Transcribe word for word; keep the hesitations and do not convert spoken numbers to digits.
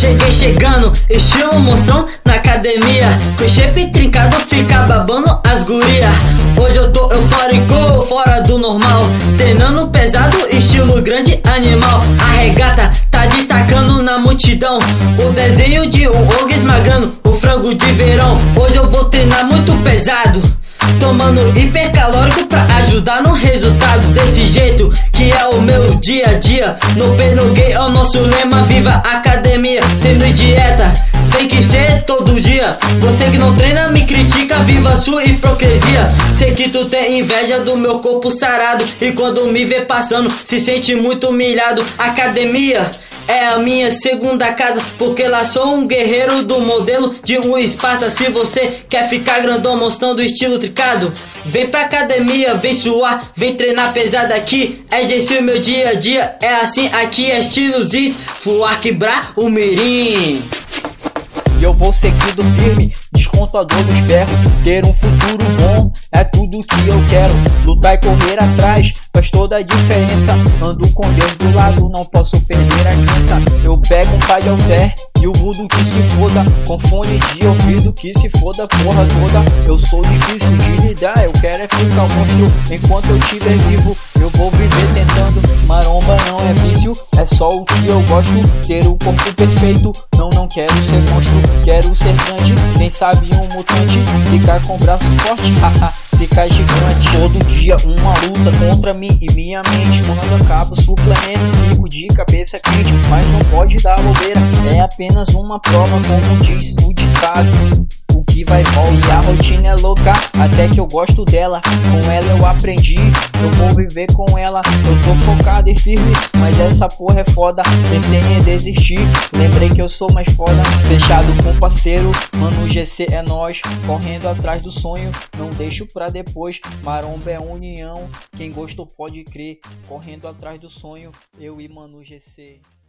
cheguei chegando, estilo monstrão na academia. Com shape trincado, fica babando as guria. Hoje eu tô eufórico, fora do normal. Treinando pesado, estilo grande animal. A regata tá destacando na multidão. O desenho de um ogre esmagando o frango de verão. Hoje eu vou treinar muito pesado, tomando hipercalórico pra ajudar no resultado. Desse jeito que é o meu dia a dia. No pain no gain é o nosso lema. Viva a academia, treino e dieta tem que ser todo dia. Você que não treina me critica, viva sua hipocrisia. Sei que tu tem inveja do meu corpo sarado, e quando me vê passando se sente muito humilhado. Academia é a minha segunda casa, porque lá sou um guerreiro do modelo de um Esparta. Se você quer ficar grandão mostrando o estilo tricado, vem pra academia, vem suar, vem treinar pesado aqui. É G-Style meu dia a dia, é assim aqui, é estilo Ziz, fuar quebrar o mirim. E eu vou seguindo firme, desconto a dor dos ferros. Ter um futuro bom é tudo que eu quero. Lutar e correr atrás faz toda a diferença. Ando com Deus do lado, não posso perder a crença. Eu pego um pai de alter e o mundo que se foda, com fone de ouvido que se foda porra toda. Eu sou difícil de lidar, eu quero é ficar um monstro. Enquanto eu estiver vivo, eu vou viver tentando. Maromba não é vício, é só o que eu gosto. Ter um corpo perfeito, não, não quero ser monstro. Quero ser grande, quem sabe um mutante. Ficar com braço forte, haha, ficar gigante. Todo dia uma luta contra mim e minha mente. Quando acaba o suplemento, fico de cabeça quente. Mas não pode dar bobeira, é apenas uma prova, como diz o ditado. O que vai voltar, e a rotina é louca, até que eu gosto dela. Com ela eu aprendi, eu vou viver com ela. Eu tô focado e firme, mas essa porra é foda. Pensei em desistir, lembrei que eu sou mais foda. Fechado com parceiro, mano, G C é nós. Correndo atrás do sonho, não deixo pra depois. Maromba é união, quem gostou pode crer. Correndo atrás do sonho, eu e mano G C.